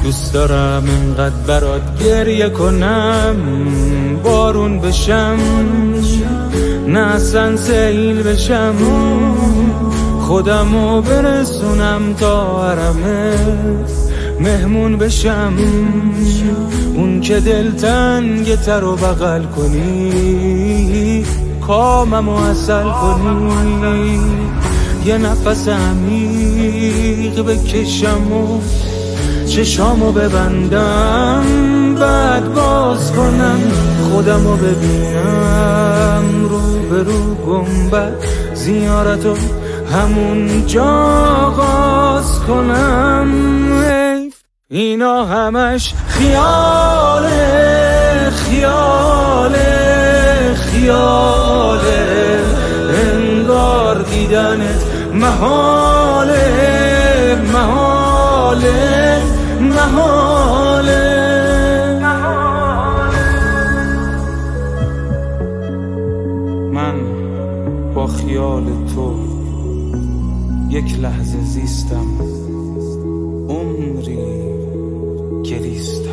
دوست دارم اینقدر برات گریه کنم، بارون بشم نه اصلا سیل بشم، خودمو برسونم تا حرمت مهمون بشم، اون که دلتنگ تر و بغل کنی، کاممو عسل کنی، یه نفس عمیق بکشم و چشامو ببندم، بعد باز کنم خودمو ببینم رو به رو گنبد زیارتو همون جا آغاز کنم. اینا همش خیاله خیاله خیاله، انگار دیدنت محاله محاله محاله. من با خیال تو یک لحظه زیستم، عمری گریستم.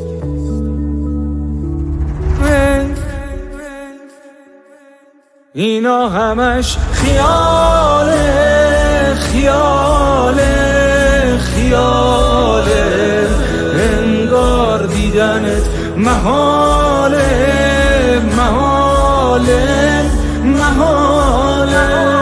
اینا همش خیاله خیاله خیاله، انگار دیدنت محاله محاله محاله.